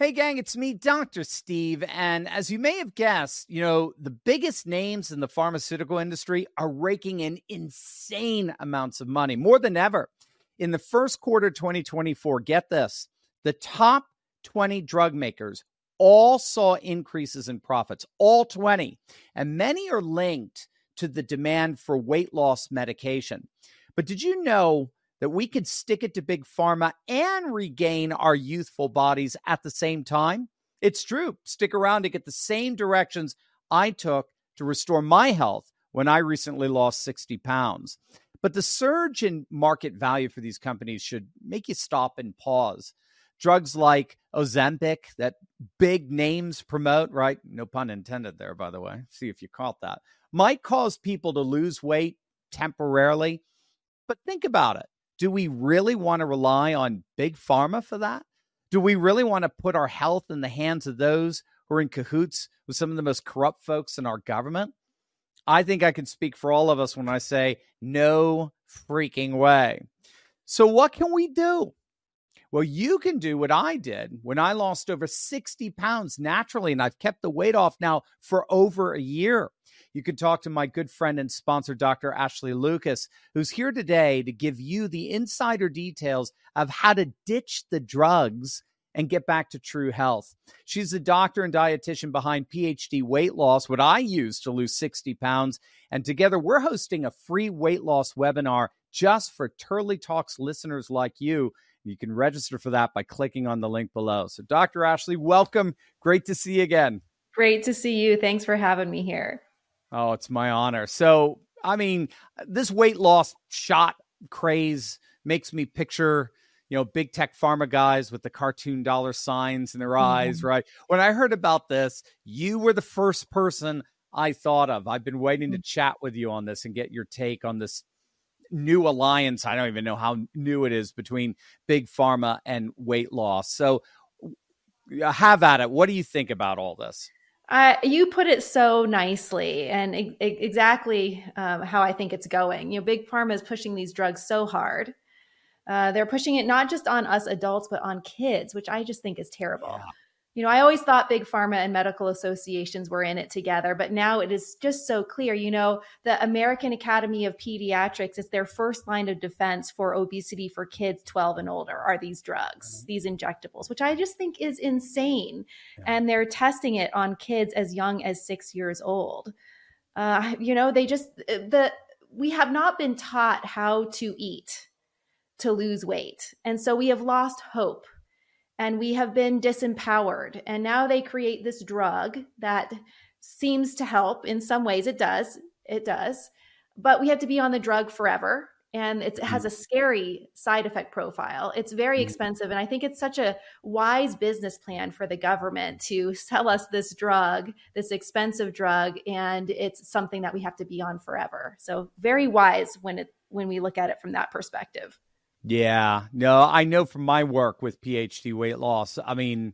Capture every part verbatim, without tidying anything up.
Hey, gang, it's me, Doctor Steve. And as you may have guessed, you know, the biggest names in the pharmaceutical industry are raking in insane amounts of money, more than ever. In the first quarter of twenty twenty-four, get this, the top twenty drug makers all saw increases in profits, all twenty. And many are linked to the demand for weight loss medication. But did you know that we could stick it to big pharma and regain our youthful bodies at the same time? It's true. Stick around to get the same directions I took to restore my health when I recently lost sixty pounds. But the surge in market value for these companies should make you stop and pause. Drugs like Ozempic that big names promote, right? No pun intended there, by the way. See if you caught that. Might cause people to lose weight temporarily. But think about it. Do we really want to rely on big pharma for that? Do we really want to put our health in the hands of those who are in cahoots with some of the most corrupt folks in our government? I think I can speak for all of us when I say no freaking way. So what can we do? Well, you can do what I did when I lost over sixty pounds naturally, and I've kept the weight off now for over a year. You can talk to my good friend and sponsor, Doctor Ashley Lucas, who's here today to give you the insider details of how to ditch the drugs and get back to true health. She's the doctor and dietitian behind P H D Weight Loss, what I use to lose sixty pounds. And together we're hosting a free weight loss webinar just for Turley Talks listeners like you. You can register for that by clicking on the link below. So Doctor Ashley, welcome. Great to see you again. Great to see you. Thanks for having me here. Oh, it's my honor. So, I mean, this weight loss shot craze makes me picture, you know, big tech pharma guys with the cartoon dollar signs in their mm-hmm. eyes, right? When I heard about this, you were the first person I thought of. I've been waiting mm-hmm. to chat with you on this and get your take on this new alliance. I don't even know how new it is between big pharma and weight loss. So have at it. What do you think about all this? Uh, you put it so nicely and e- exactly um, how I think it's going. You know, big pharma is pushing these drugs so hard. Uh, they're pushing it not just on us adults, but on kids, which I just think is terrible. Yeah. You know, I always thought big pharma and medical associations were in it together, but now it is just so clear. You know, the American Academy of Pediatrics is their first line of defense for obesity for kids twelve and older are these drugs, mm-hmm. these injectables, which I just think is insane. Yeah. And they're testing it on kids as young as six years old. Uh, you know, they just, the we have not been taught how to eat to lose weight. And so we have lost hope. And we have been disempowered. And now they create this drug that seems to help. In some ways it does. It does. But we have to be on the drug forever. And it has a scary side effect profile. It's very expensive. And I think it's such a wise business plan for the government to sell us this drug, this expensive drug. And it's something that we have to be on forever. So very wise when it when we look at it from that perspective. Yeah, no, I know from my work with P H D weight loss. I mean,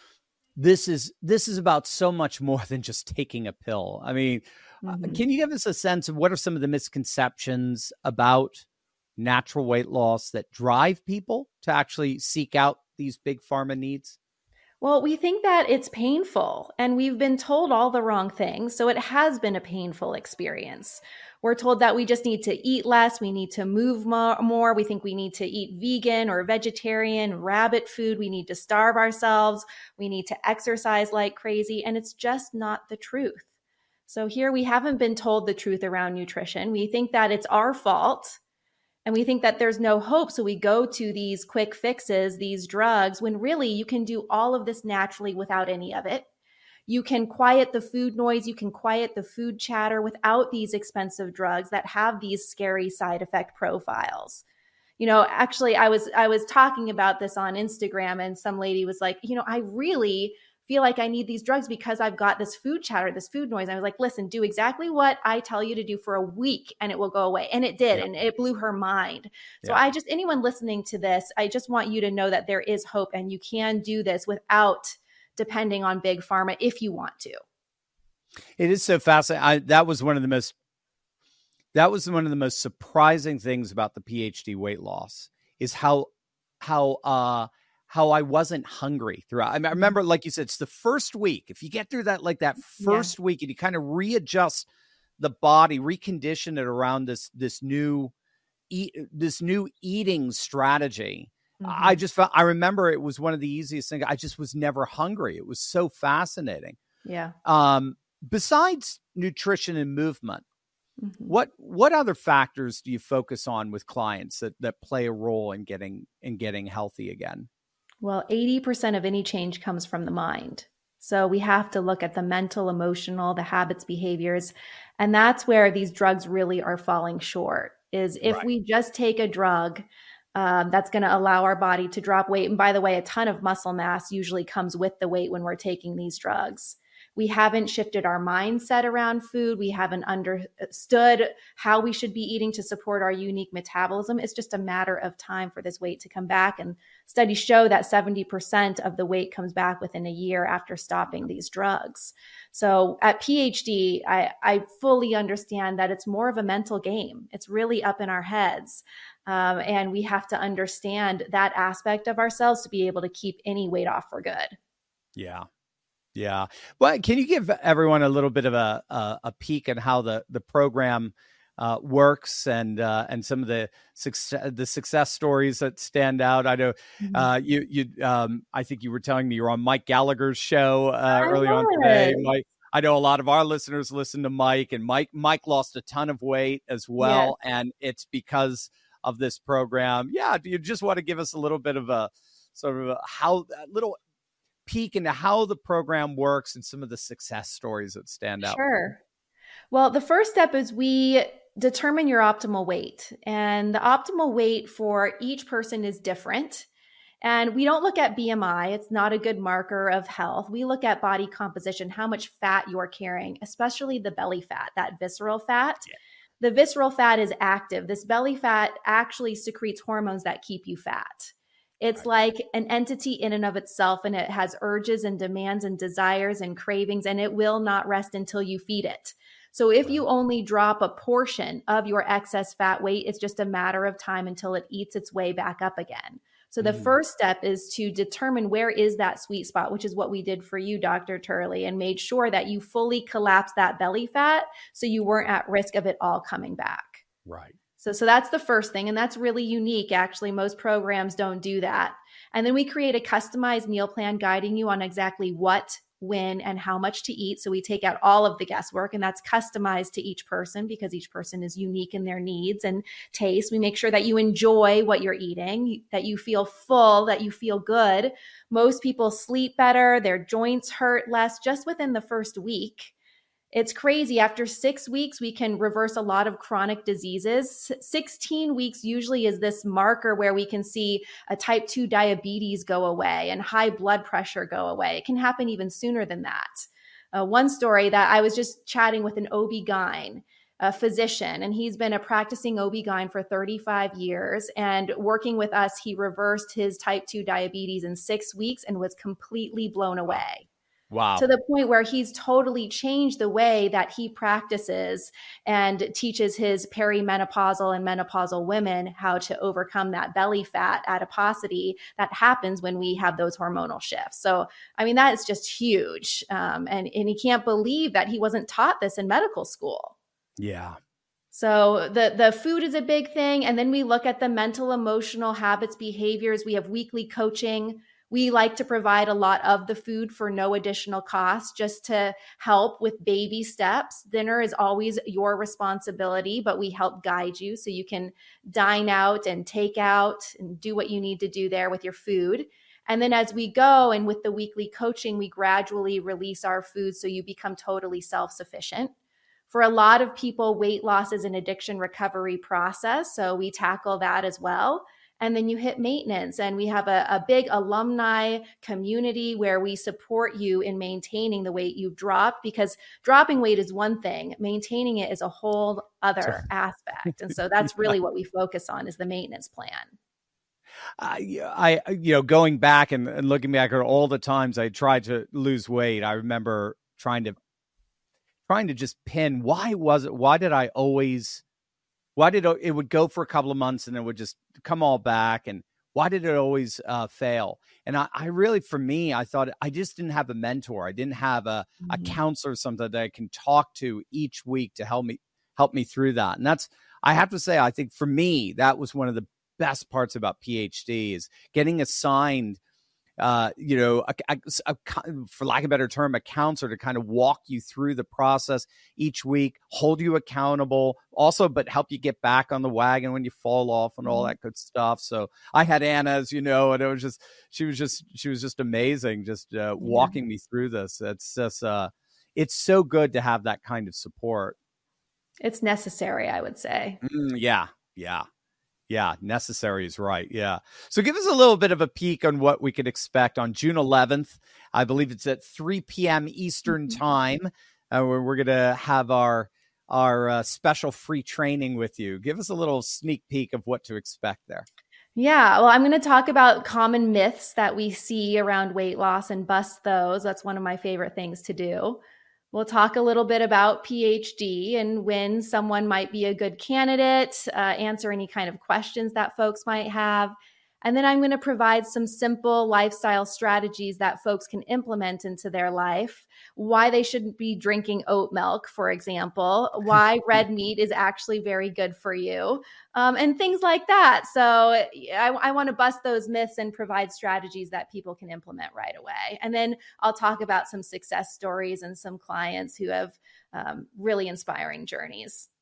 this is this is about so much more than just taking a pill. I mean, mm-hmm. uh, can you give us a sense of what are some of the misconceptions about natural weight loss that drive people to actually seek out these big pharma needs? Well, we think that it's painful and we've been told all the wrong things. So it has been a painful experience. We're told that we just need to eat less. We need to move more. We think we need to eat vegan or vegetarian, rabbit food. We need to starve ourselves. We need to exercise like crazy. And it's just not the truth. So here we haven't been told the truth around nutrition. We think that it's our fault. And we think that there's no hope. So we go to these quick fixes, these drugs, when really you can do all of this naturally without any of it. You can quiet the food noise. You can quiet the food chatter without these expensive drugs that have these scary side effect profiles. You know, actually, I was I was talking about this on Instagram and some lady was like, you know, I really feel like I need these drugs because I've got this food chatter, this food noise. I was like, listen, do exactly what I tell you to do for a week and it will go away. And it did. Yeah. And it blew her mind. So yeah. I just, anyone listening to this, I just want you to know that there is hope and you can do this without depending on big pharma if you want to. It is so fascinating. I, that was one of the most, that was one of the most surprising things about the P H D weight loss is how, how, uh, how I wasn't hungry throughout. I, mean, I remember, like you said, it's the first week. If you get through that, like that first yeah. week, and you kind of readjust the body, recondition it around this this new eat this new eating strategy. Mm-hmm. I just felt, I remember it was one of the easiest things. I just was never hungry. It was so fascinating. Yeah. Um, besides nutrition and movement, mm-hmm. what what other factors do you focus on with clients that that play a role in getting in getting healthy again? Well, eighty percent of any change comes from the mind. So we have to look at the mental, emotional, the habits, behaviors. And that's where these drugs really are falling short, is if right. we just take a drug um, that's going to allow our body to drop weight. And by the way, a ton of muscle mass usually comes with the weight when we're taking these drugs. We haven't shifted our mindset around food. We haven't understood how we should be eating to support our unique metabolism. It's just a matter of time for this weight to come back. And studies show that seventy percent of the weight comes back within a year after stopping these drugs. So at P H D, I, I fully understand that it's more of a mental game. It's really up in our heads. Um, and we have to understand that aspect of ourselves to be able to keep any weight off for good. Yeah. Yeah. Well, can you give everyone a little bit of a a, a peek at how the the program uh, works and uh, and some of the success the success stories that stand out? I know mm-hmm. uh, you you um, I think you were telling me you're on Mike Gallagher's show uh, earlier on today. Mike, I know a lot of our listeners listen to Mike, and Mike Mike lost a ton of weight as well, yes. and it's because of this program. Yeah. Do you just want to give us a little bit of a sort of a, how a little peek into how the program works and some of the success stories that stand out? Sure. Well, the first step is we determine your optimal weight, and the optimal weight for each person is different. And we don't look at B M I. It's not a good marker of health. We look at body composition, how much fat you're carrying, especially the belly fat, that visceral fat. Yeah. The visceral fat is active. This belly fat actually secretes hormones that keep you fat. It's right. like an entity in and of itself, and it has urges and demands and desires and cravings, and it will not rest until you feed it. So if right. you only drop a portion of your excess fat weight, it's just a matter of time until it eats its way back up again. So the mm. first step is to determine where is that sweet spot, which is what we did for you, Doctor Turley, and made sure that you fully collapsed that belly fat so you weren't at risk of it all coming back. Right. So, so that's the first thing. And that's really unique. Actually, most programs don't do that. And then we create a customized meal plan guiding you on exactly what, when, and how much to eat. So we take out all of the guesswork, and that's customized to each person because each person is unique in their needs and tastes. We make sure that you enjoy what you're eating, that you feel full, that you feel good. Most people sleep better. Their joints hurt less just within the first week. It's crazy. After six weeks, we can reverse a lot of chronic diseases. sixteen weeks usually is this marker where we can see a type two diabetes go away and high blood pressure go away. It can happen even sooner than that. Uh, one story that I was just chatting with an O B G Y N, a physician, and he's been a practicing O B G Y N for thirty-five years. And working with us, he reversed his type two diabetes in six weeks and was completely blown away. Wow. To the point where he's totally changed the way that he practices and teaches his perimenopausal and menopausal women how to overcome that belly fat adiposity that happens when we have those hormonal shifts. So, I mean, that is just huge. Um, and, and he can't believe that he wasn't taught this in medical school. Yeah. So the, the food is a big thing. And then we look at the mental, emotional habits, behaviors. We have weekly coaching. We like to provide a lot of the food for no additional cost, just to help with baby steps. Dinner is always your responsibility, but we help guide you so you can dine out and take out and do what you need to do there with your food. And then as we go and with the weekly coaching, we gradually release our food so you become totally self-sufficient. For a lot of people, weight loss is an addiction recovery process, so we tackle that as well. And then you hit maintenance, and we have a, a big alumni community where we support you in maintaining the weight you've dropped, because dropping weight is one thing, maintaining it is a whole other aspect. And so that's really what we focus on, is the maintenance plan. I, I, you know, going back and, and looking back at all the times I tried to lose weight, I remember trying to, trying to just pin, why was it, why did I always Why did it would go for a couple of months and it would just come all back? And Why did it always uh, fail? And I, I really, for me, I thought I just didn't have a mentor. I didn't have a, mm-hmm. a counselor, something that I can talk to each week to help me help me through that. And that's, I have to say, I think for me, that was one of the best parts about PhD is getting assigned, uh, you know, a, a, a, for lack of a better term, a counselor to kind of walk you through the process each week, hold you accountable, also, but help you get back on the wagon when you fall off and all that good stuff. So I had Anna, as you know, and it was just, she was just, she was just amazing, just uh, walking yeah. me through this. It's just, uh, it's so good to have that kind of support. It's necessary, I would say. Mm, yeah, yeah. Yeah, necessary is right. Yeah. So give us a little bit of a peek on what we could expect on June eleventh. I believe it's at three p.m. Eastern time, uh, where we're going to have our our uh, special free training with you. Give us a little sneak peek of what to expect there. Yeah, well, I'm going to talk about common myths that we see around weight loss and bust those. That's one of my favorite things to do. We'll talk a little bit about PhD and when someone might be a good candidate, uh, answer any kind of questions that folks might have. And then I'm going to provide some simple lifestyle strategies that folks can implement into their life, why they shouldn't be drinking oat milk, for example, why red meat is actually very good for you, um, and things like that. So I, I want to bust those myths and provide strategies that people can implement right away. And then I'll talk about some success stories and some clients who have um, really inspiring journeys.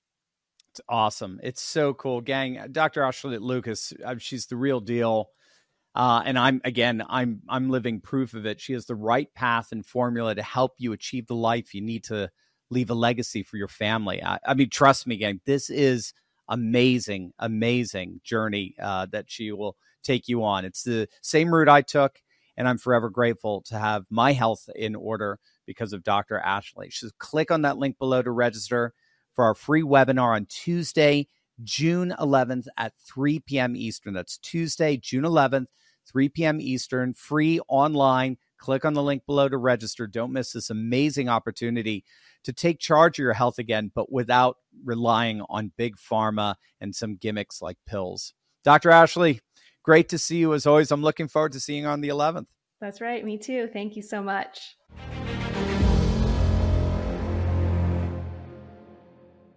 It's awesome. It's so cool, gang. Doctor Ashley Lucas, she's the real deal. Uh, and I'm, again, I'm, I'm living proof of it. She has the right path and formula to help you achieve the life you need to leave a legacy for your family. I, I mean, trust me, gang, this is amazing, amazing journey uh, that she will take you on. It's the same route I took, and I'm forever grateful to have my health in order because of Doctor Ashley. So click on that link below to register for our free webinar on Tuesday, June eleventh at three p.m. Eastern. That's Tuesday, June eleventh, three p.m. Eastern, free online. Click on the link below to register. Don't miss this amazing opportunity to take charge of your health again, but without relying on big pharma and some gimmicks like pills. Doctor Ashley, great to see you as always. I'm looking forward to seeing you on the eleventh. That's right. Me too. Thank you so much.